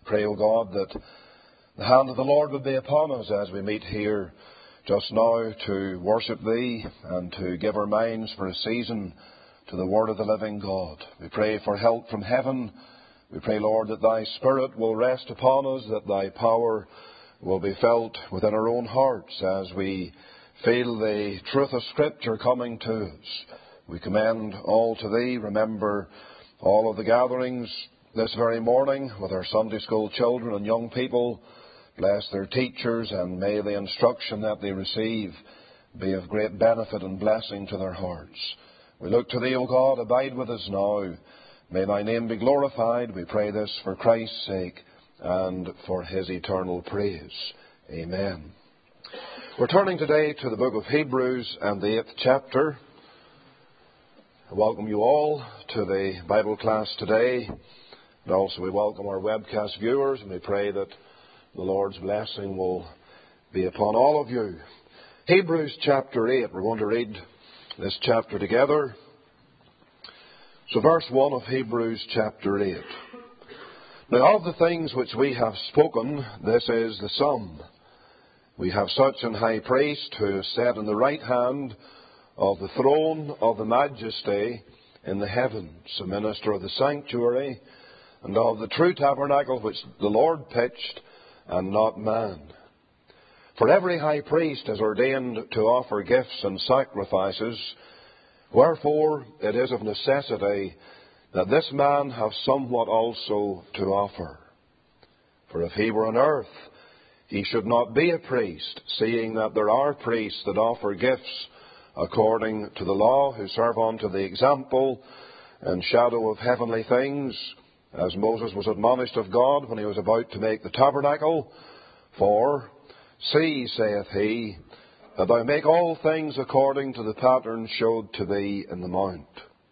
pray, O God, that the hand of the Lord would be upon us as we meet here just now to worship Thee and to give our minds for a season to the Word of the living God. We pray for help from heaven. We pray, Lord, that Thy Spirit will rest upon us, that Thy power will be felt within our own hearts as we feel the truth of Scripture coming to us. We commend all to Thee. Remember all of the gatherings this very morning with our Sunday school children and young people. Bless their teachers, and may the instruction that they receive be of great benefit and blessing to their hearts. We look to Thee, O God. Abide with us now. May Thy name be glorified. We pray this for Christ's sake and for His eternal praise. Amen. We're turning today to the book of Hebrews and the 8th chapter. I welcome you all to the Bible class today. And also we welcome our webcast viewers, and we pray that the Lord's blessing will be upon all of you. Hebrews chapter 8. We're going to read this chapter together. So verse 1 of Hebrews chapter 8. Now of the things which we have spoken, this is the sum. We have such an high priest who is set in the right hand of the throne of the majesty in the heavens, a minister of the sanctuary and of the true tabernacle which the Lord pitched and not man. For every high priest is ordained to offer gifts and sacrifices, wherefore it is of necessity that this man have somewhat also to offer. For if he were on earth, he should not be a priest, seeing that there are priests that offer gifts according to the law, who serve unto the example and shadow of heavenly things, as Moses was admonished of God when he was about to make the tabernacle. For, see, saith he, that thou make all things according to the pattern showed to thee in the mount.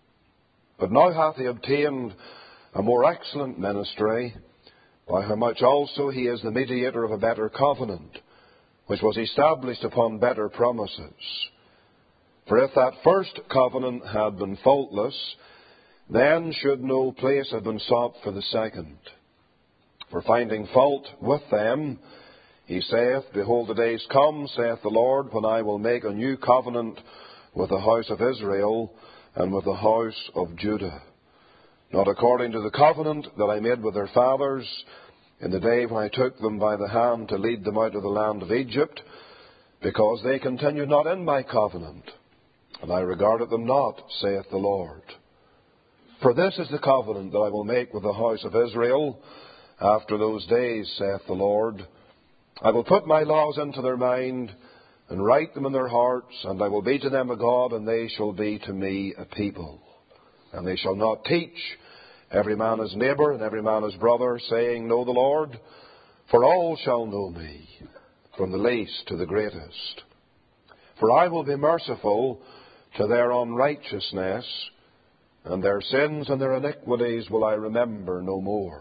But now hath he obtained a more excellent ministry, by how much also he is the mediator of a better covenant, which was established upon better promises. For if that first covenant had been faultless, then should no place have been sought for the second. For finding fault with them, he saith, Behold, the days come, saith the Lord, when I will make a new covenant with the house of Israel and with the house of Judah, not according to the covenant that I made with their fathers in the day when I took them by the hand to lead them out of the land of Egypt, because they continued not in my covenant, and I regarded them not, saith the Lord. For this is the covenant that I will make with the house of Israel after those days, saith the Lord. I will put my laws into their mind, and write them in their hearts, and I will be to them a God, and they shall be to me a people. And they shall not teach every man his neighbour, and every man his brother, saying, Know the Lord, for all shall know me, from the least to the greatest. For I will be merciful to their unrighteousness, and their sins and their iniquities will I remember no more.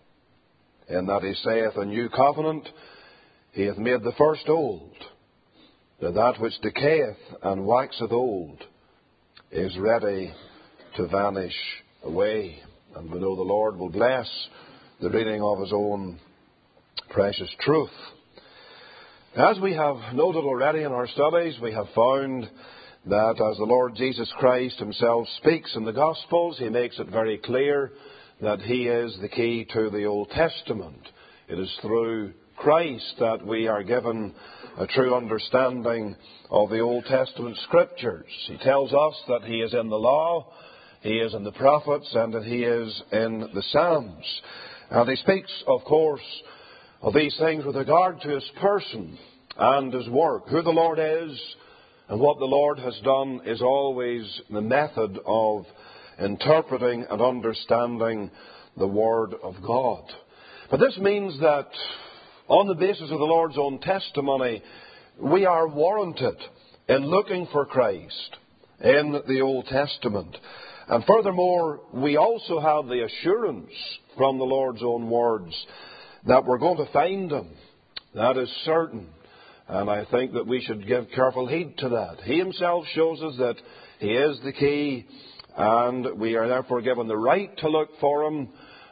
In that he saith, A new covenant, he hath made the first old. That which decayeth and waxeth old is ready to vanish away. And we know the Lord will bless the reading of His own precious truth. As we have noted already in our studies, we have found that as the Lord Jesus Christ Himself speaks in the Gospels, He makes it very clear that He is the key to the Old Testament. It is through Christ that we are given a true understanding of the Old Testament Scriptures. He tells us that He is in the law, He is in the prophets, and that He is in the Psalms. And He speaks, of course, of these things with regard to His person and His work. Who the Lord is and what the Lord has done is always the method of interpreting and understanding the Word of God. But this means that on the basis of the Lord's own testimony, we are warranted in looking for Christ in the Old Testament. And furthermore, we also have the assurance from the Lord's own words that we're going to find Him. That is certain. And I think that we should give careful heed to that. He Himself shows us that He is the key, and we are therefore given the right to look for Him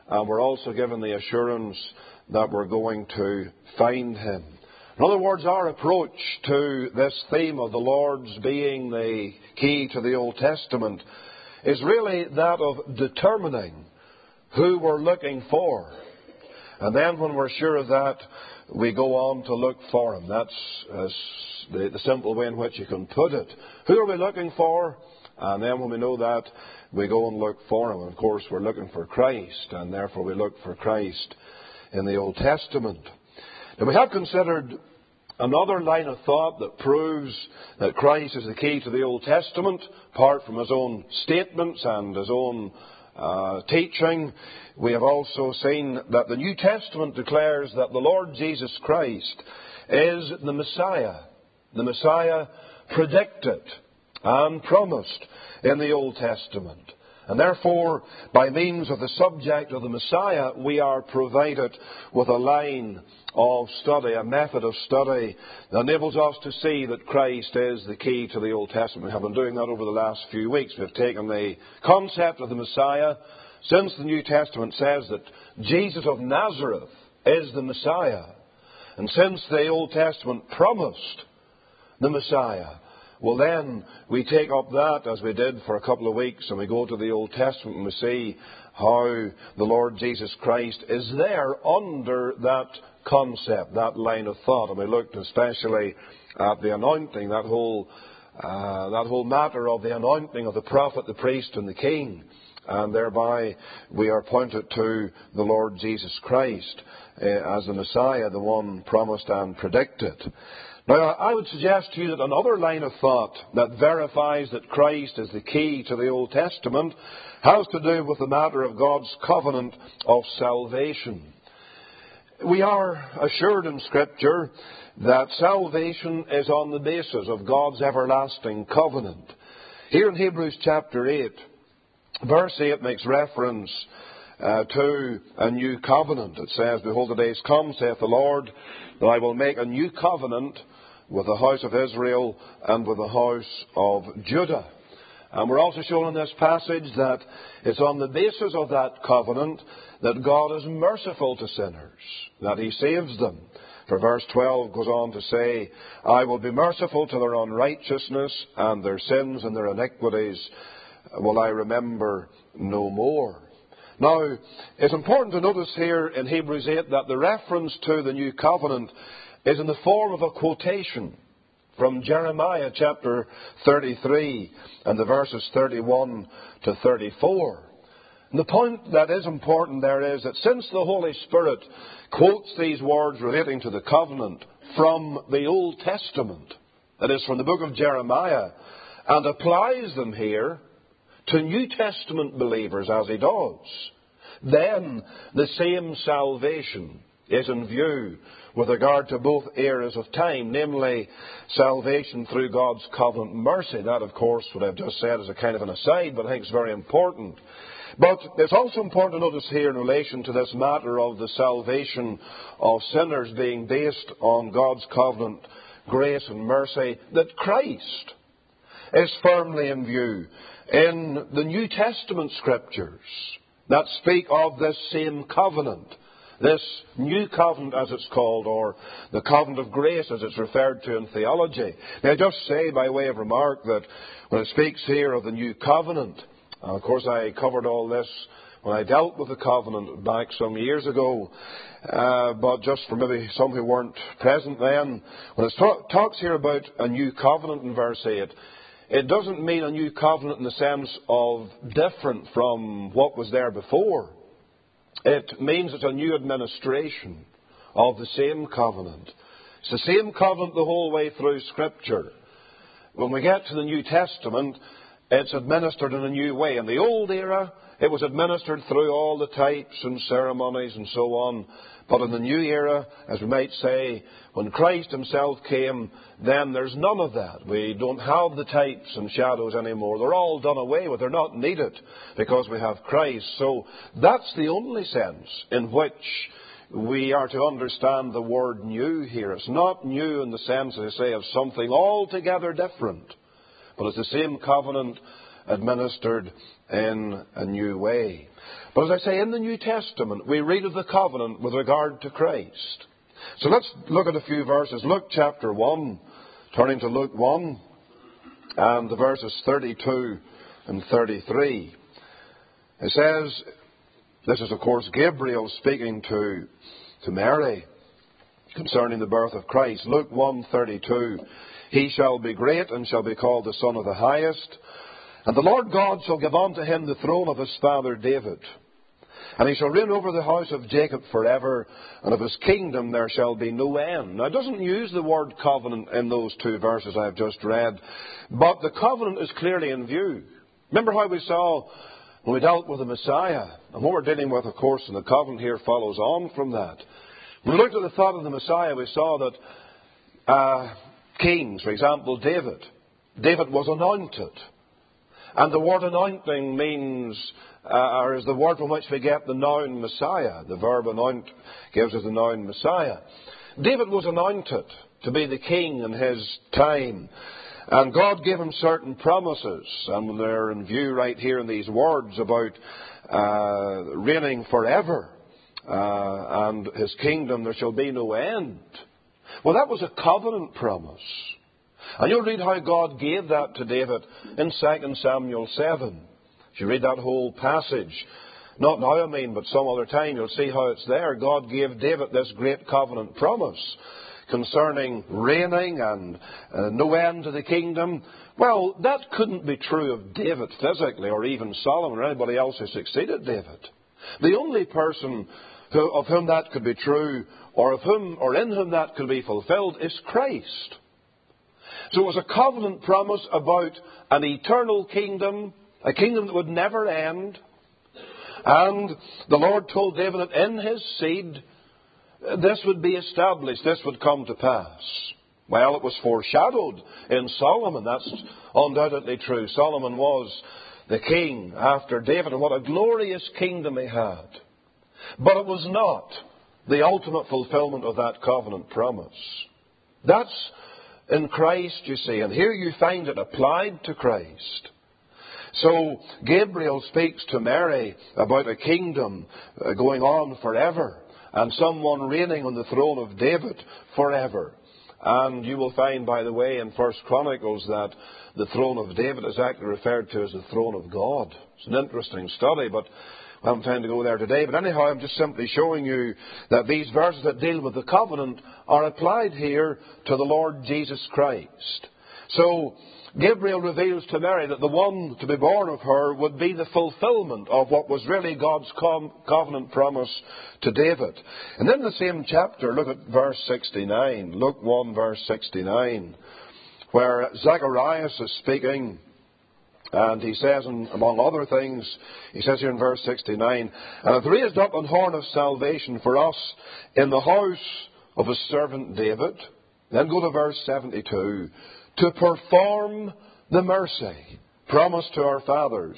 and we're also given the assurance that we're going to find Him. In other words, our approach to this theme of the Lord's being the key to the Old Testament is really that of determining who we're looking for. And then when we're sure of that, we go on to look for Him. That's the simple way in which you can put it. Who are we looking for? And then when we know that, we go and look for Him. And of course, we're looking for Christ, and therefore we look for Christ in the Old Testament. Now, we have considered another line of thought that proves that Christ is the key to the Old Testament, apart from His own statements and His own teaching. We have also seen that the New Testament declares that the Lord Jesus Christ is the Messiah predicted and promised in the Old Testament. And therefore, by means of the subject of the Messiah, we are provided with a line of study, a method of study that enables us to see that Christ is the key to the Old Testament. We have been doing that over the last few weeks. We've taken the concept of the Messiah. Since the New Testament says that Jesus of Nazareth is the Messiah, and since the Old Testament promised the Messiah, well, then we take up that as we did for a couple of weeks, and we go to the Old Testament and we see how the Lord Jesus Christ is there under that concept, that line of thought. And we looked especially at the anointing, that whole matter of the anointing of the prophet, the priest, and the king. And thereby we are pointed to the Lord Jesus Christ as the Messiah, the one promised and predicted. Now, I would suggest to you that another line of thought that verifies that Christ is the key to the Old Testament has to do with the matter of God's covenant of salvation. We are assured in Scripture that salvation is on the basis of God's everlasting covenant. Here in Hebrews chapter 8, verse 8 makes reference to a new covenant. It says, "Behold, the days come, saith the Lord, that I will make a new covenant with the house of Israel and with the house of Judah." And we're also shown in this passage that it's on the basis of that covenant that God is merciful to sinners, that He saves them. For verse 12 goes on to say, "I will be merciful to their unrighteousness, and their sins and their iniquities will I remember no more." Now, it's important to notice here in Hebrews 8 that the reference to the new covenant is in the form of a quotation from Jeremiah chapter 33 and the verses 31 to 34. And the point that is important there is that since the Holy Spirit quotes these words relating to the covenant from the Old Testament, that is from the book of Jeremiah, and applies them here to New Testament believers as He does, then the same salvation is in view with regard to both eras of time, namely salvation through God's covenant mercy. That, of course, what I've just said is a kind of an aside, but I think it's very important. But it's also important to notice here in relation to this matter of the salvation of sinners being based on God's covenant grace and mercy, that Christ is firmly in view in the New Testament Scriptures that speak of this same covenant, this new covenant as it's called, or the covenant of grace as it's referred to in theology. Now, I just say by way of remark that when it speaks here of the new covenant, of course I covered all this when I dealt with the covenant back some years ago, but just for maybe some who weren't present then, when it talks here about a new covenant in verse 8, it doesn't mean a new covenant in the sense of different from what was there before. It means it's a new administration of the same covenant. It's the same covenant the whole way through Scripture. When we get to the New Testament, it's administered in a new way. In the old era, it was administered through all the types and ceremonies and so on. But in the new era, as we might say, when Christ Himself came, then there's none of that. We don't have the types and shadows anymore. They're all done away with. They're not needed because we have Christ. So that's the only sense in which we are to understand the word new here. It's not new in the sense, as I say, of something altogether different. But it's the same covenant administered in a new way. But as I say, in the New Testament, we read of the covenant with regard to Christ. So let's look at a few verses. Luke chapter 1, turning to Luke 1, and the verses 32 and 33. It says, this is of course Gabriel speaking to Mary concerning the birth of Christ. Luke 1:32. He shall be great and shall be called the Son of the Highest. And the Lord God shall give unto him the throne of his father David. And he shall reign over the house of Jacob forever, and of his kingdom there shall be no end. Now, it doesn't use the word covenant in those two verses I have just read, but the covenant is clearly in view. Remember how we saw when we dealt with the Messiah, and what we're dealing with, of course, in the covenant here follows on from that. When we looked at the thought of the Messiah, we saw that kings, for example, David was anointed. And the word anointing means, or is the word from which we get the noun Messiah. The verb anoint gives us the noun Messiah. David was anointed to be the king in his time. And God gave him certain promises. And they're in view right here in these words about reigning forever. And his kingdom there shall be no end. Well, that was a covenant promise. And you'll read how God gave that to David in 2 Samuel 7. If you read that whole passage, not now but some other time, you'll see how it's there. God gave David this great covenant promise concerning reigning and no end to the kingdom. Well, that couldn't be true of David physically, or even Solomon or anybody else who succeeded David. The only person of whom that could be true, or in whom that could be fulfilled, is Christ. So it was a covenant promise about an eternal kingdom, a kingdom that would never end. And the Lord told David that in his seed, this would be established, this would come to pass. Well, it was foreshadowed in Solomon. That's undoubtedly true. Solomon was the king after David, and what a glorious kingdom he had. But it was not the ultimate fulfillment of that covenant promise. That's in Christ, you see, and here you find it applied to Christ. So Gabriel speaks to Mary about a kingdom going on forever, and someone reigning on the throne of David forever. And you will find, by the way, in 1 Chronicles that the throne of David is actually referred to as the throne of God. It's an interesting study, but I haven't time to go there today. But anyhow, I'm just simply showing you that these verses that deal with the covenant are applied here to the Lord Jesus Christ. So Gabriel reveals to Mary that the one to be born of her would be the fulfillment of what was really God's covenant promise to David. And in the same chapter, look at verse 69. Luke 1, verse 69, where Zacharias is speaking. And he says, among other things, he says here in verse 69, and hath raised up an horn of salvation for us in the house of his servant David. Then go to verse 72, to perform the mercy promised to our fathers,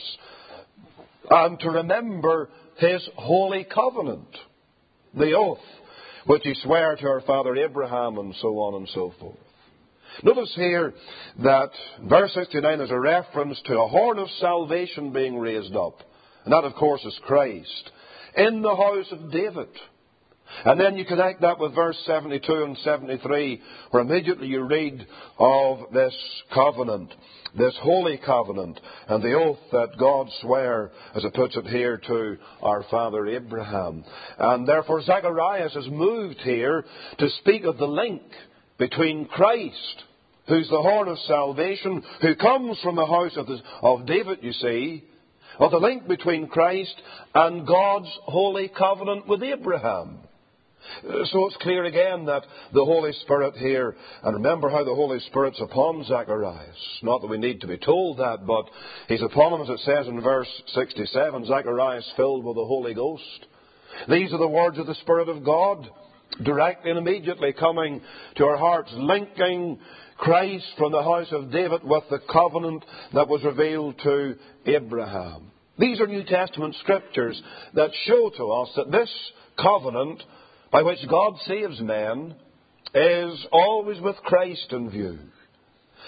and to remember his holy covenant, the oath which he sware to our father Abraham, and so on and so forth. Notice here that verse 69 is a reference to a horn of salvation being raised up. And that, of course, is Christ in the house of David. And then you connect that with verse 72 and 73, where immediately you read of this covenant, this holy covenant, and the oath that God sware, as it puts it here, to our father Abraham. And therefore Zacharias is moved here to speak of the link between Christ, who's the horn of salvation, who comes from the house of David, you see, of the link between Christ and God's holy covenant with Abraham. So it's clear again that the Holy Spirit here, and remember how the Holy Spirit's upon Zacharias. Not that we need to be told that, but he's upon him, as it says in verse 67, Zacharias filled with the Holy Ghost. These are the words of the Spirit of God, directly and immediately coming to our hearts, linking Christ from the house of David with the covenant that was revealed to Abraham. These are New Testament scriptures that show to us that this covenant by which God saves men is always with Christ in view.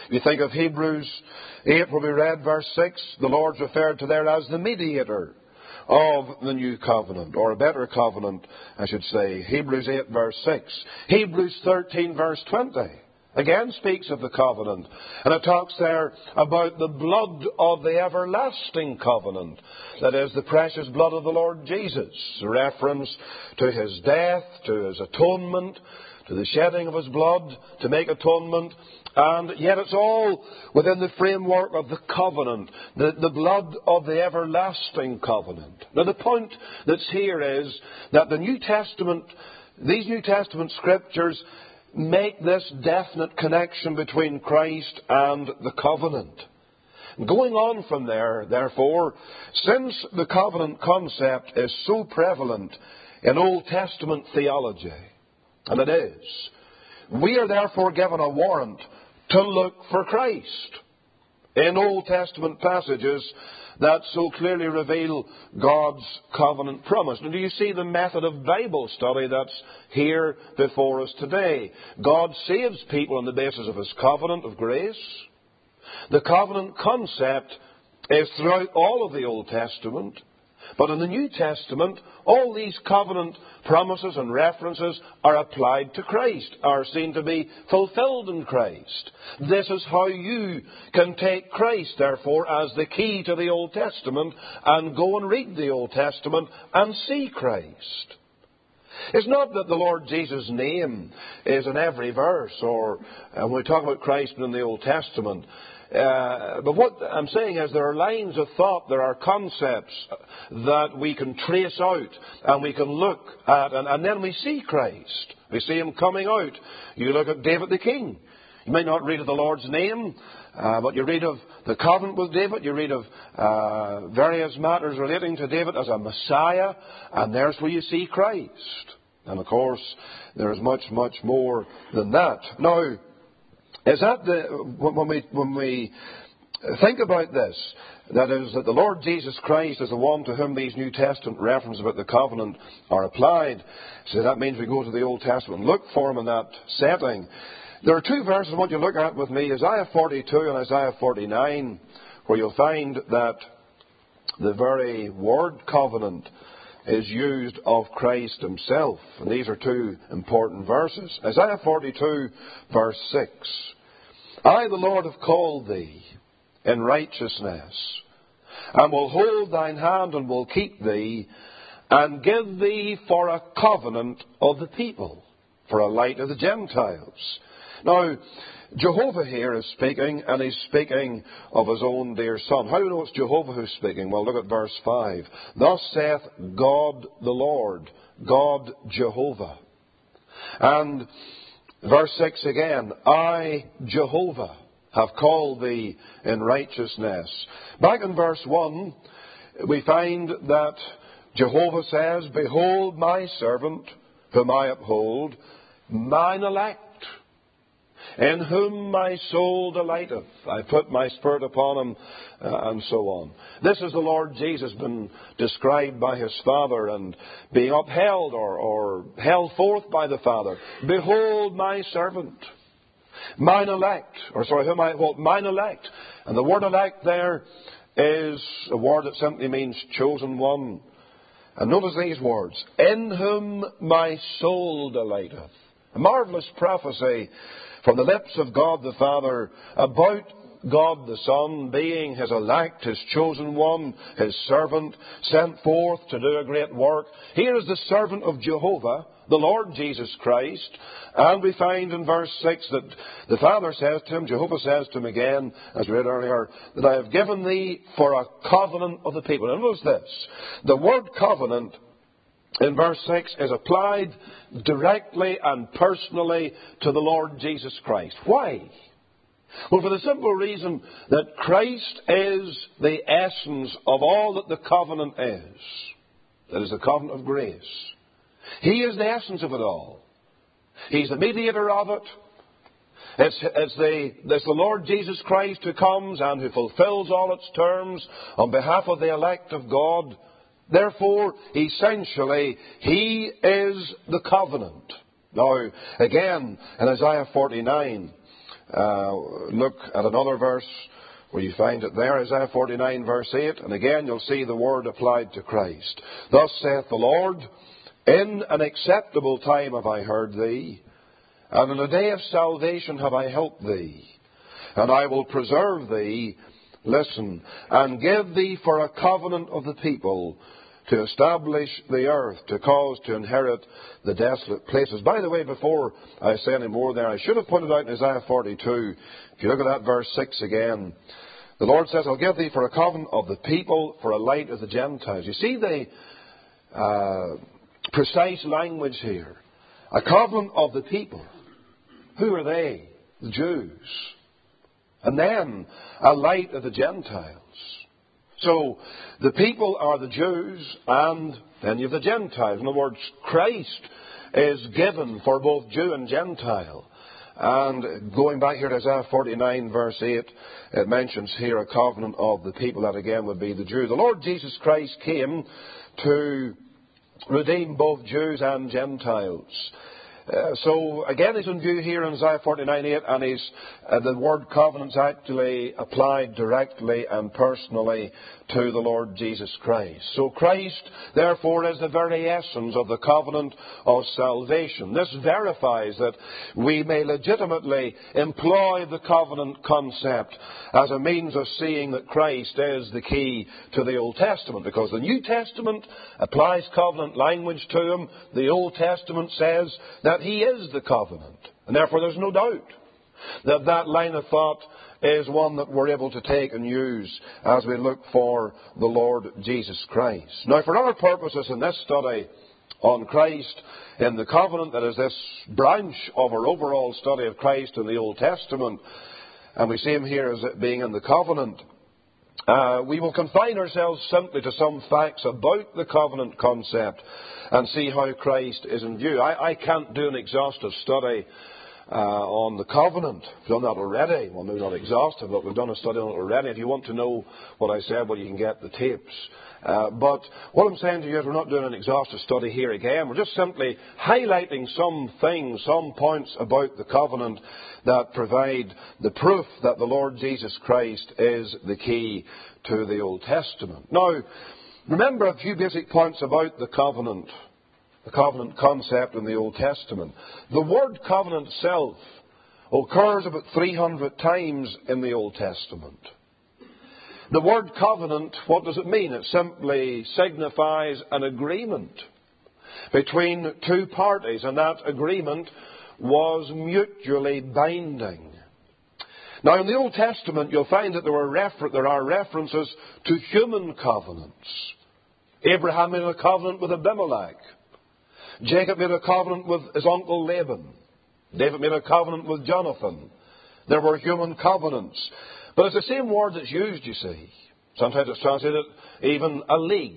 You think of Hebrews 8, where we read verse 6, the Lord's referred to there as the mediator of the new covenant, or a better covenant, I should say. Hebrews 8, verse 6. Hebrews 13, verse 20, again speaks of the covenant. And it talks there about the blood of the everlasting covenant. That is, the precious blood of the Lord Jesus. A reference to His death, to His atonement, to the shedding of His blood to make atonement. And yet it's all within the framework of the covenant, the blood of the everlasting covenant. Now the point that's here is that these New Testament scriptures make this definite connection between Christ and the covenant. Going on from there, therefore, since the covenant concept is so prevalent in Old Testament theology, and it is, we are therefore given a warrant to look for Christ in Old Testament passages that so clearly reveal God's covenant promise. Now, do you see the method of Bible study that's here before us today? God saves people on the basis of His covenant of grace. The covenant concept is throughout all of the Old Testament. But in the New Testament, all these covenant promises and references are applied to Christ, are seen to be fulfilled in Christ. This is how you can take Christ, therefore, as the key to the Old Testament and go and read the Old Testament and see Christ. It's not that the Lord Jesus' name is in every verse, or when we talk about Christ in the Old Testament. But what I'm saying is there are lines of thought, there are concepts that we can trace out and we can look at, and then we see Christ. We see Him coming out. You look at David the king. You may not read of the Lord's name, but you read of the covenant with David. You read of various matters relating to David as a Messiah, and there's where you see Christ. And of course, there is much, much more than that. Now, is that when we think about this, that is, that the Lord Jesus Christ is the one to whom these New Testament references about the covenant are applied. So that means we go to the Old Testament and look for Him in that setting. There are two verses I want you to look at with me, Isaiah 42 and Isaiah 49, where you'll find that the very word covenant is used of Christ Himself. And these are two important verses. Isaiah 42, verse 6. I, the Lord, have called thee in righteousness, and will hold thine hand and will keep thee, and give thee for a covenant of the people, for a light of the Gentiles. Now, Jehovah here is speaking, and He's speaking of His own dear Son. How do we know it's Jehovah who's speaking? Well, look at verse 5. Thus saith God the Lord, God Jehovah. And verse 6 again, I, Jehovah, have called thee in righteousness. Back in verse 1, we find that Jehovah says, behold my servant, whom I uphold, mine elect, in whom my soul delighteth. I put my spirit upon him, and so on. This is the Lord Jesus been described by His Father and being upheld or held forth by the Father. Behold my servant, mine elect, whom I uphold, mine elect. And the word elect there is a word that simply means chosen one. And notice these words, in whom my soul delighteth. A marvelous prophecy from the lips of God the Father about God the Son being His elect, His chosen one, His servant, sent forth to do a great work. Here is the servant of Jehovah, the Lord Jesus Christ. And we find in verse 6 that the Father says to Him, Jehovah says to Him again, as we read earlier, that I have given thee for a covenant of the people. And notice this, the word covenant in verse 6 is applied directly and personally to the Lord Jesus Christ. Why? Well, for the simple reason that Christ is the essence of all that the covenant is. That is the covenant of grace. He is the essence of it all. He's the mediator of it. It's the Lord Jesus Christ who comes and who fulfills all its terms on behalf of the elect of God. Therefore, essentially, He is the covenant. Now, again, in Isaiah 49, look at another verse where you find it there, Isaiah 49 verse 8, and again you'll see the word applied to Christ. Thus saith the Lord, in an acceptable time have I heard thee, and in a day of salvation have I helped thee. And I will preserve thee, listen, and give thee for a covenant of the people, to establish the earth, to cause to inherit the desolate places. By the way, before I say any more there, I should have pointed out in Isaiah 42, if you look at that verse 6 again, the Lord says, I'll give thee for a covenant of the people, for a light of the Gentiles. You see the precise language here. A covenant of the people. Who are they? The Jews. And then a light of the Gentiles. So the people are the Jews, and then you have the Gentiles. In other words, Christ is given for both Jew and Gentile. And going back here to Isaiah 49 verse 8, it mentions here a covenant of the people. That again would be the Jews. The Lord Jesus Christ came to redeem both Jews and Gentiles. So again, he's in view here in Isaiah 49:8, and the word covenant's actually applied directly and personally to the Lord Jesus Christ. So Christ, therefore, is the very essence of the covenant of salvation. This verifies that we may legitimately employ the covenant concept as a means of seeing that Christ is the key to the Old Testament, because the New Testament applies covenant language to him. The Old Testament says that he is the covenant, and therefore there's no doubt that that line of thought is one that we're able to take and use as we look for the Lord Jesus Christ. Now, for our purposes in this study on Christ in the covenant, that is this branch of our overall study of Christ in the Old Testament, and we see him here as it being in the covenant, we will confine ourselves simply to some facts about the covenant concept and see how Christ is in view. I can't do an exhaustive study on the covenant. We've done that already. Well, maybe not exhaustive, but we've done a study on it already. If you want to know what I said, well, you can get the tapes. But what I'm saying to you is we're not doing an exhaustive study here again. We're just simply highlighting some things, some points about the covenant that provide the proof that the Lord Jesus Christ is the key to the Old Testament. Now, remember a few basic points about the covenant concept in the Old Testament. The word covenant itself occurs about 300 times in the Old Testament. The word covenant, what does it mean? It simply signifies an agreement between two parties, and that agreement was mutually binding. Now, in the Old Testament, you'll find that there are references to human covenants. Abraham made a covenant with Abimelech. Jacob made a covenant with his uncle Laban. David made a covenant with Jonathan. There were human covenants. But it's the same word that's used, you see. Sometimes it's translated even a league.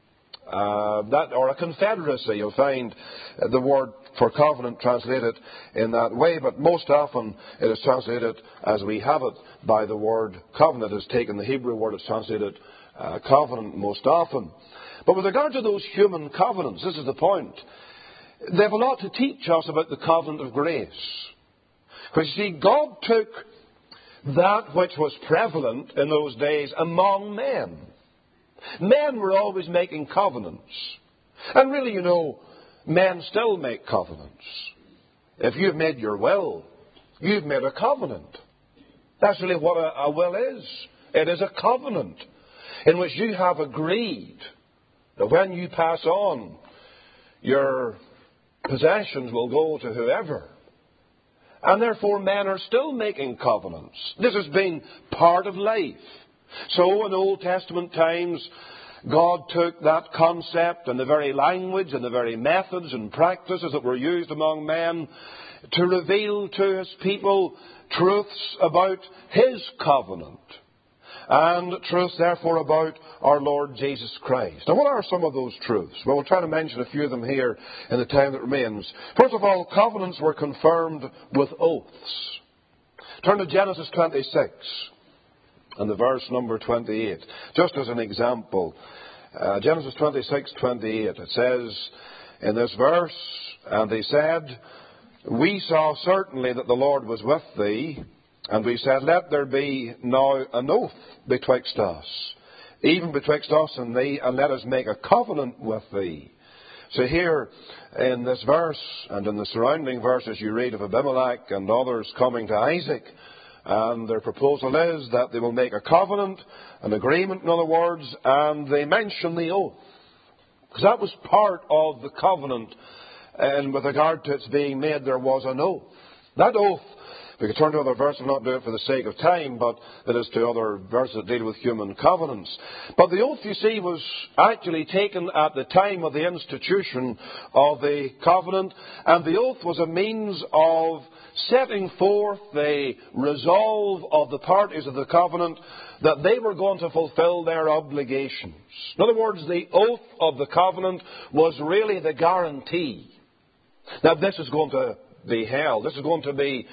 Or a confederacy. You'll find the word for covenant translated in that way. But most often it is translated as we have it by the word covenant. It's taken the Hebrew word, it's translated covenant most often. But with regard to those human covenants, this is the point. They have a lot to teach us about the covenant of grace. Because you see, God took that which was prevalent in those days among men. Men were always making covenants. And really, you know, men still make covenants. If you've made your will, you've made a covenant. That's really what a will is. It is a covenant in which you have agreed that when you pass on, your possessions will go to whoever. And therefore men are still making covenants. This has been part of life. So in Old Testament times, God took that concept and the very language and the very methods and practices that were used among men to reveal to his people truths about his covenant. And truths, therefore, about our Lord Jesus Christ. Now, what are some of those truths? Well, we'll try to mention a few of them here in the time that remains. First of all, covenants were confirmed with oaths. Turn to Genesis 26 and the verse number 28. Just as an example, Genesis 26:28. It says in this verse, and they said, we saw certainly that the Lord was with thee, and we said, let there be now an oath betwixt us, even betwixt us and thee, and let us make a covenant with thee. So here in this verse and in the surrounding verses you read of Abimelech and others coming to Isaac, and their proposal is that they will make a covenant, an agreement in other words, and they mention the oath. Because that was part of the covenant, and with regard to its being made there was an oath. That oath, we could turn to other verses, not do it for the sake of time, but it is to other verses that deal with human covenants. But the oath, you see, was actually taken at the time of the institution of the covenant, and the oath was a means of setting forth the resolve of the parties of the covenant that they were going to fulfill their obligations. In other words, the oath of the covenant was really the guarantee that this is going to be held. This is going to be,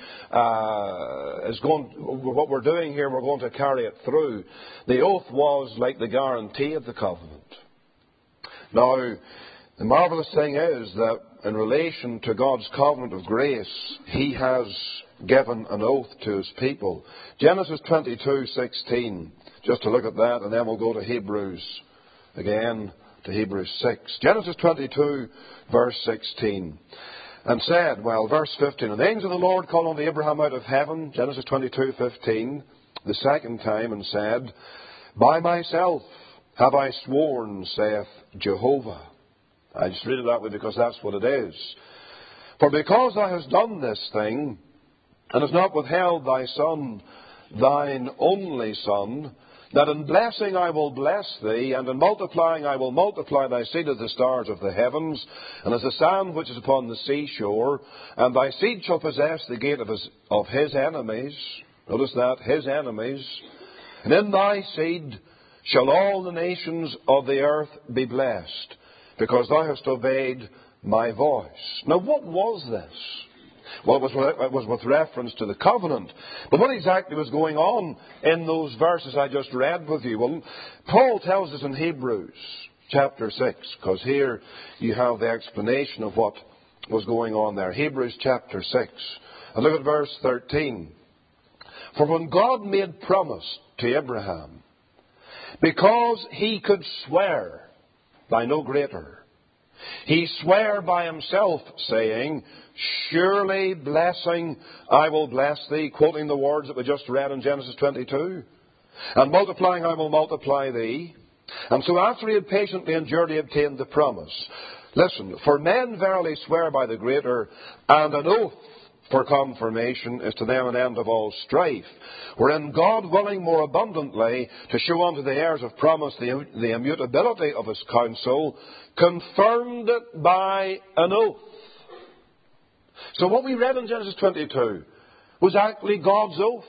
what we're doing here, we're going to carry it through. The oath was like the guarantee of the covenant. Now, the marvelous thing is that in relation to God's covenant of grace, He has given an oath to His people. Genesis 22:16, just to look at that, and then we'll go to Hebrews again, to Hebrews 6. Genesis 22, verse 16. And said, verse 15, and the angel of the Lord called unto Abraham out of heaven, Genesis 22:15, the second time, and said, by myself have I sworn, saith Jehovah. I just read it that way because that's what it is. For because thou hast done this thing, and hast not withheld thy son, thine only son, that in blessing I will bless thee, and in multiplying I will multiply thy seed as the stars of the heavens, and as the sand which is upon the seashore, and thy seed shall possess the gate of his enemies. Notice that, his enemies. And in thy seed shall all the nations of the earth be blessed, because thou hast obeyed my voice. Now, what was this? Well, it was with reference to the covenant. But what exactly was going on in those verses I just read with you? Well, Paul tells us in Hebrews chapter 6, because here you have the explanation of what was going on there. Hebrews chapter 6. And look at verse 13. For when God made promise to Abraham, because he could swear by no greater, he sware by himself, saying, surely blessing I will bless thee, quoting the words that we just read in Genesis 22. And multiplying I will multiply thee. And so after he had patiently endured, he obtained the promise. Listen, for men verily swear by the greater, and an oath for confirmation is to them an end of all strife, wherein God, willing more abundantly to show unto the heirs of promise the immutability of his counsel, confirmed it by an oath. So what we read in Genesis 22 was actually God's oath.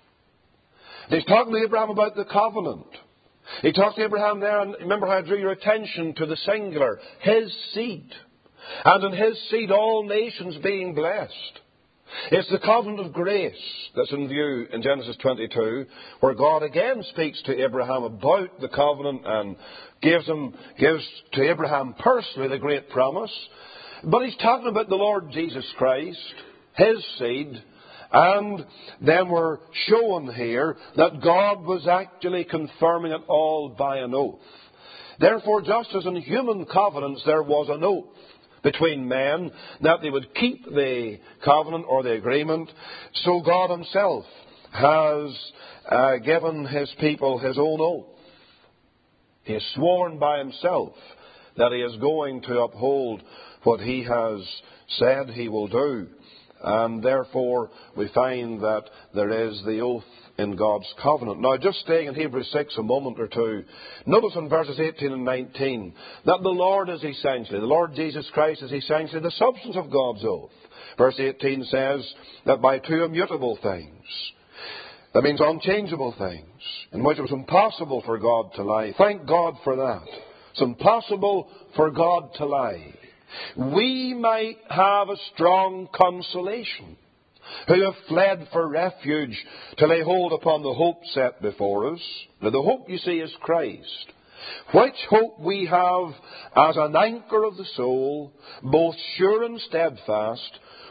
And he's talking to Abraham about the covenant. He talks to Abraham there, and remember how I drew your attention to the singular, his seed. And in his seed all nations being blessed. It's the covenant of grace that's in view in Genesis 22, where God again speaks to Abraham about the covenant and gives to Abraham personally the great promise. But he's talking about the Lord Jesus Christ, his seed, and then we're shown here that God was actually confirming it all by an oath. Therefore, just as in human covenants there was an oath between men that they would keep the covenant or the agreement, so God himself has given his people his own oath. He has sworn by himself that he is going to uphold what he has said he will do. And therefore we find that there is the oath in God's covenant. Now, just staying in Hebrews 6 a moment or two, notice in verses 18 and 19 that the Lord Jesus Christ is essentially the substance of God's oath. Verse 18 says that by two immutable things, that means unchangeable things, in which it was impossible for God to lie. Thank God for that. It's impossible for God to lie. We might have a strong consolation, who have fled for refuge to lay hold upon the hope set before us. Now, the hope, you see, is Christ, which hope we have as an anchor of the soul, both sure and steadfast,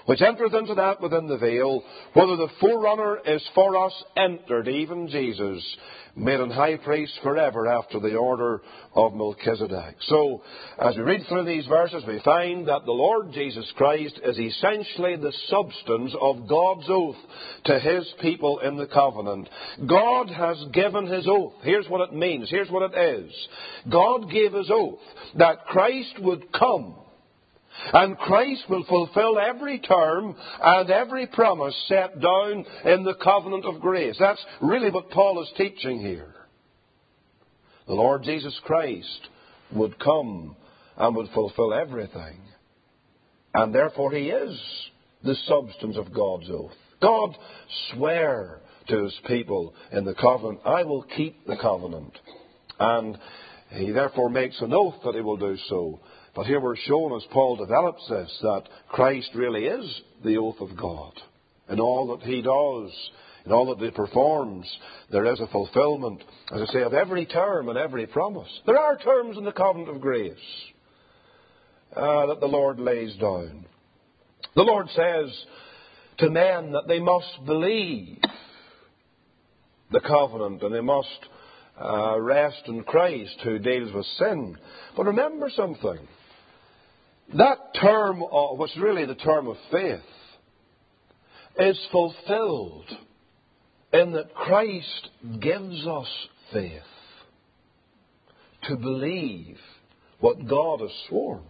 which entereth into that within the veil, whether the forerunner is for us entered, even Jesus, made an high priest forever after the order of Melchizedek. So, as we read through these verses, we find that the Lord Jesus Christ is essentially the substance of God's oath to His people in the covenant. God has given His oath. Here's what it means. Here's what it is. God gave His oath that Christ would come, and Christ will fulfill every term and every promise set down in the covenant of grace. That's really what Paul is teaching here. The Lord Jesus Christ would come and would fulfill everything. And therefore He is the substance of God's oath. God swore to His people in the covenant, I will keep the covenant. And He therefore makes an oath that He will do so. But here we're shown, as Paul develops this, that Christ really is the oath of God. In all that He does, in all that He performs, there is a fulfillment, as I say, of every term and every promise. There are terms in the covenant of grace that the Lord lays down. The Lord says to men that they must believe the covenant and they must rest in Christ who deals with sin. But remember something. That term, what's really the term of faith, is fulfilled in that Christ gives us faith to believe what God has sworn.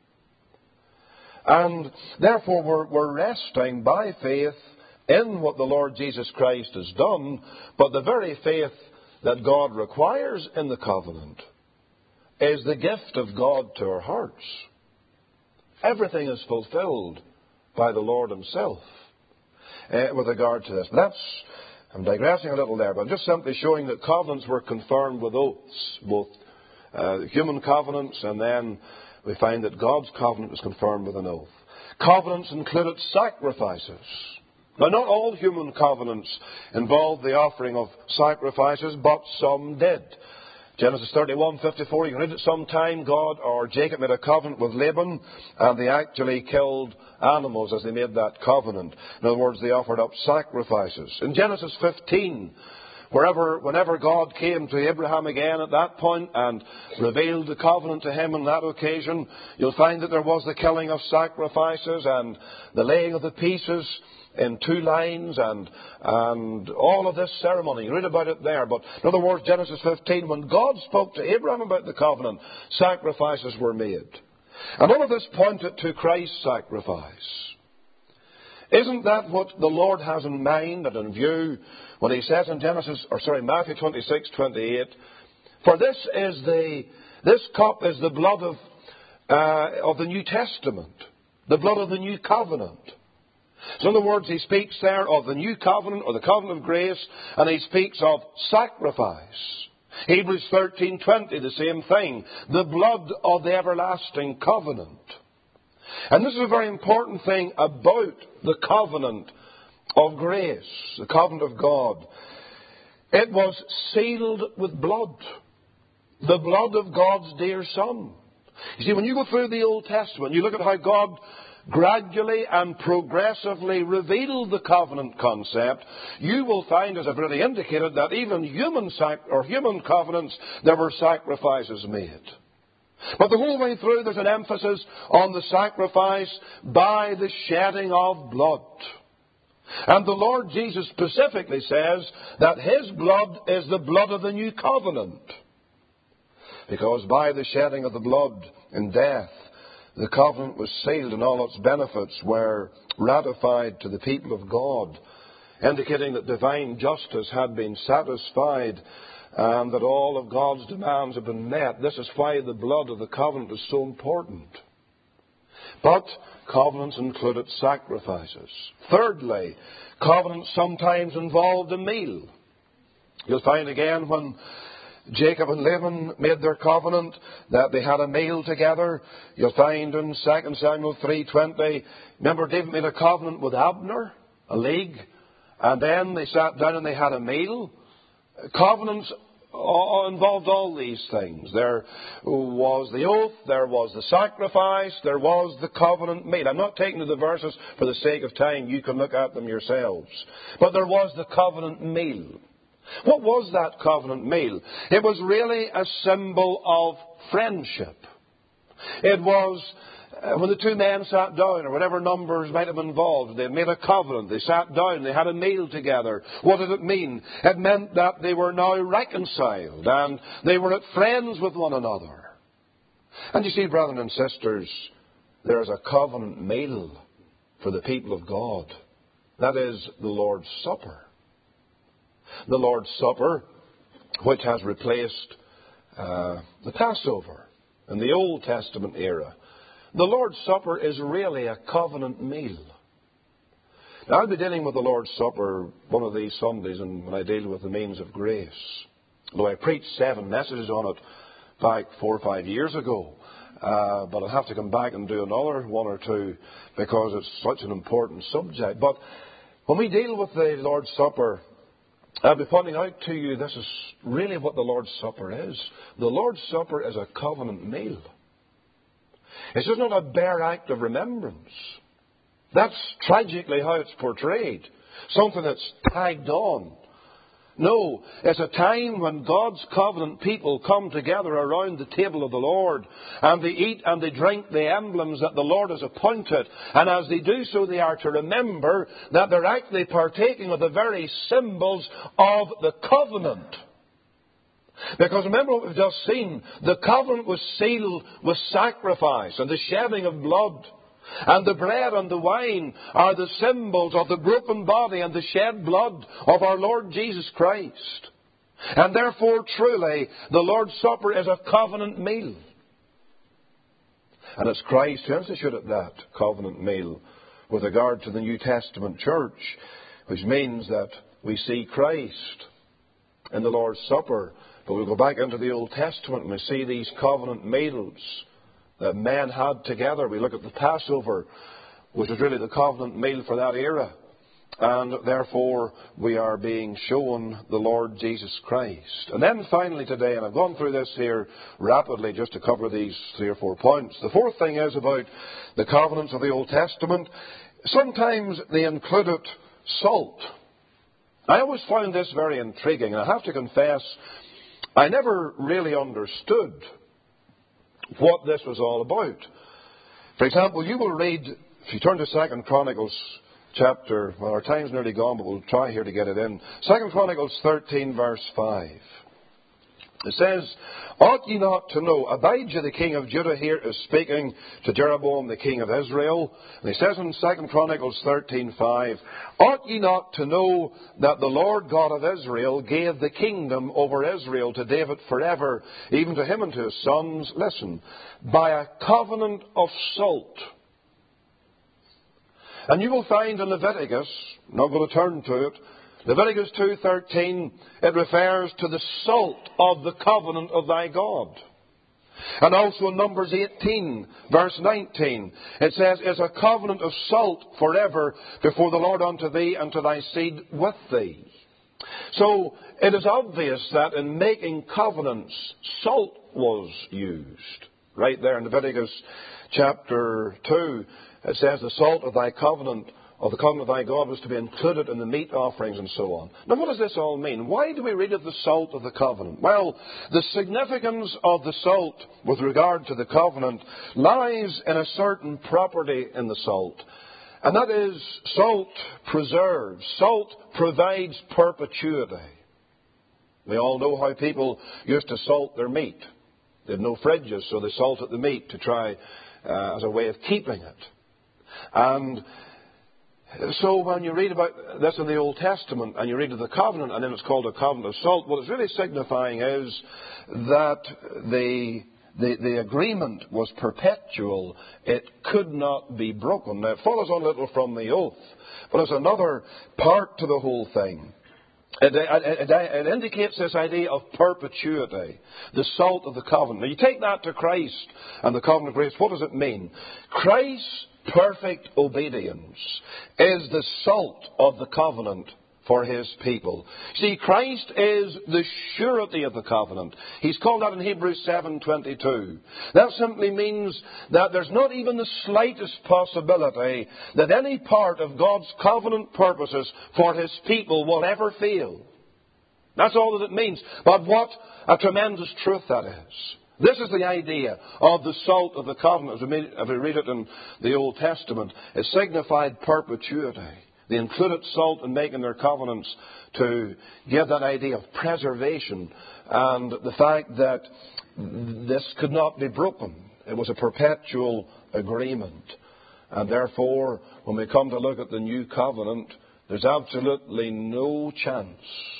And therefore we're resting by faith in what the Lord Jesus Christ has done, but the very faith that God requires in the covenant is the gift of God to our hearts. Everything is fulfilled by the Lord Himself with regard to this. But I'm digressing a little there, but I'm just simply showing that covenants were confirmed with oaths, both human covenants, and then we find that God's covenant was confirmed with an oath. Covenants included sacrifices. Now, not all human covenants involved the offering of sacrifices, but some did. Genesis 31:54, you can read it sometime. God or Jacob made a covenant with Laban, and they actually killed animals as they made that covenant. In other words, they offered up sacrifices. In Genesis 15, whenever God came to Abraham again at that point and revealed the covenant to him on that occasion, you'll find that there was the killing of sacrifices and the laying of the pieces in 2 lines and all of this ceremony. You read about it there. But in other words, Genesis 15, when God spoke to Abraham about the covenant, sacrifices were made. And all of this pointed to Christ's sacrifice. Isn't that what the Lord has in mind and in view when He says in Matthew 26:28, for this cup is the blood of the New Testament, the blood of the new covenant. So in other words, He speaks there of the new covenant or the covenant of grace, and He speaks of sacrifice. Hebrews 13:20, the same thing, the blood of the everlasting covenant. And this is a very important thing about the covenant of grace, the covenant of God. It was sealed with blood, the blood of God's dear Son. You see, when you go through the Old Testament, you look at how God gradually and progressively revealed the covenant concept, you will find, as I've already indicated, that even human covenants, there were sacrifices made. But the whole way through, there's an emphasis on the sacrifice by the shedding of blood. And the Lord Jesus specifically says that His blood is the blood of the new covenant. Because by the shedding of the blood in death, the covenant was sealed and all its benefits were ratified to the people of God, indicating that divine justice had been satisfied and that all of God's demands have been met. This is why the blood of the covenant is so important. But covenants included sacrifices. Thirdly, covenants sometimes involved a meal. You'll find again when Jacob and Laban made their covenant that they had a meal together. You'll find in 2 Samuel 3:20, remember David made a covenant with Abner, a league, and then they sat down and they had a meal. Covenants involved all these things. There was the oath, there was the sacrifice, there was the covenant meal. I'm not taking to the verses for the sake of time. You can look at them yourselves. But there was the covenant meal. What was that covenant meal? It was really a symbol of friendship. It was when the two men sat down, or whatever numbers might have been involved, they made a covenant, they sat down, they had a meal together. What did it mean? It meant that they were now reconciled and they were at friends with one another. And you see, brothers and sisters, there is a covenant meal for the people of God. That is the Lord's Supper. The Lord's Supper, which has replaced the Passover in the Old Testament era. The Lord's Supper is really a covenant meal. Now, I'll be dealing with the Lord's Supper one of these Sundays and when I deal with the means of grace. Though I preached 7 messages on it back 4 or 5 years ago. But I'll have to come back and do another 1 or 2 because it's such an important subject. But when we deal with the Lord's Supper, I'll be pointing out to you this is really what the Lord's Supper is. The Lord's Supper is a covenant meal. It's just not a bare act of remembrance. That's tragically how it's portrayed. Something that's tagged on. No, it's a time when God's covenant people come together around the table of the Lord and they eat and they drink the emblems that the Lord has appointed. And as they do so, they are to remember that they're actually partaking of the very symbols of the covenant. Because remember what we've just seen. The covenant was sealed with sacrifice and the shedding of blood. And the bread and the wine are the symbols of the broken body and the shed blood of our Lord Jesus Christ. And therefore, truly, the Lord's Supper is a covenant meal. And it's Christ who instituted that covenant meal with regard to the New Testament church, which means that we see Christ in the Lord's Supper. But we'll go back into the Old Testament and we see these covenant meals that men had together. We look at the Passover, which is really the covenant meal for that era. And therefore, we are being shown the Lord Jesus Christ. And then finally today, and I've gone through this here rapidly just to cover these 3 or 4 points. The fourth thing is about the covenants of the Old Testament. Sometimes they included salt. I always found this very intriguing. I have to confess, I never really understood what this was all about. For example, you will read, if you turn to 2 Chronicles chapter, well, our time's nearly gone, but we'll try here to get it in. 2 Chronicles 13, verse 5. It says, ought ye not to know, Abijah the king of Judah here is speaking to Jeroboam the king of Israel. And he says in 2 Chronicles 13:5, ought ye not to know that the Lord God of Israel gave the kingdom over Israel to David forever, even to him and to his sons, listen, by a covenant of salt. And you will find in Leviticus, I'm not going to turn to it, Leviticus 2:13, it refers to the salt of the covenant of thy God. And also in Numbers 18, verse 19, it says, is a covenant of salt forever before the Lord unto thee and to thy seed with thee. So it is obvious that in making covenants, salt was used. Right there in Leviticus chapter 2, it says the salt of thy covenant, of the covenant of thy God, was to be included in the meat offerings and so on. Now what does this all mean? Why do we read of the salt of the covenant? Well, the significance of the salt with regard to the covenant lies in a certain property in the salt. And that is, salt preserves. Salt provides perpetuity. We all know how people used to salt their meat. They had no fridges, so they salted the meat to try as a way of keeping it. And so when you read about this in the Old Testament and you read of the covenant and then it's called a covenant of salt, what it's really signifying is that the agreement was perpetual. It could not be broken. Now it follows on a little from the oath, but there's another part to the whole thing. It indicates this idea of perpetuity, the salt of the covenant. Now you take that to Christ and the covenant of grace. What does it mean? Christ's perfect obedience is the salt of the covenant for His people. See, Christ is the surety of the covenant. He's called that in Hebrews 7:22. That simply means that there's not even the slightest possibility that any part of God's covenant purposes for His people will ever fail. That's all that it means. But what a tremendous truth that is. This is the idea of the salt of the covenant. As we read it in the Old Testament, it signified perpetuity. They included salt in making their covenants to give that idea of preservation and the fact that this could not be broken. It was a perpetual agreement. And therefore, when we come to look at the new covenant, there's absolutely no chance,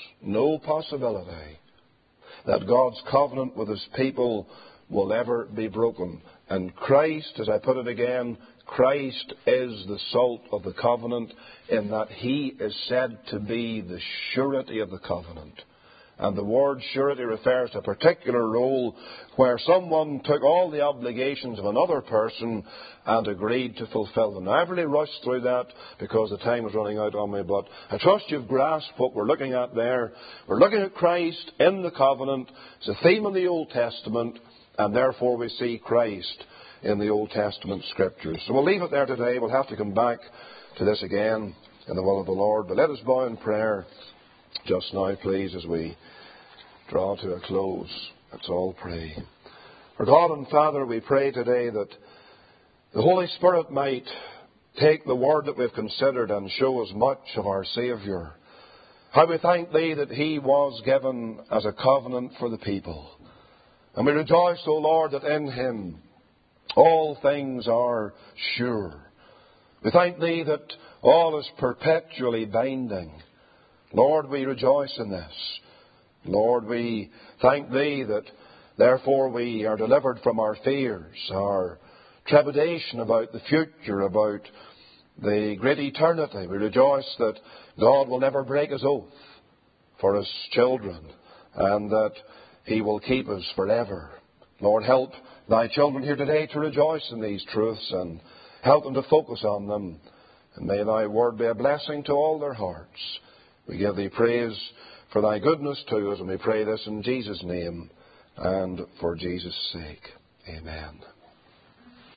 no possibility that God's covenant with His people will ever be broken. And Christ, as I put it again, Christ is the salt of the covenant in that He is said to be the surety of the covenant. And the word surety refers to a particular role where someone took all the obligations of another person and agreed to fulfill them. Now, I've really rushed through that because the time is running out on me, but I trust you've grasped what we're looking at there. We're looking at Christ in the covenant. It's a theme in the Old Testament, and therefore we see Christ in the Old Testament Scriptures. So we'll leave it there today. We'll have to come back to this again in the will of the Lord. But let us bow in prayer just now, please, as we draw to a close. Let's all pray. For God and Father, we pray today that the Holy Spirit might take the word that we've considered and show us much of our Saviour. How we thank Thee that He was given as a covenant for the people. And we rejoice, O Lord, that in Him all things are sure. We thank Thee that all is perpetually binding. Lord, we rejoice in this. Lord, we thank Thee that therefore we are delivered from our fears, our trepidation about the future, about the great eternity. We rejoice that God will never break His oath for His children and that He will keep us forever. Lord, help Thy children here today to rejoice in these truths and help them to focus on them. And may Thy word be a blessing to all their hearts. We give Thee praise for Thy goodness to us, and we pray this in Jesus' name and for Jesus' sake. Amen.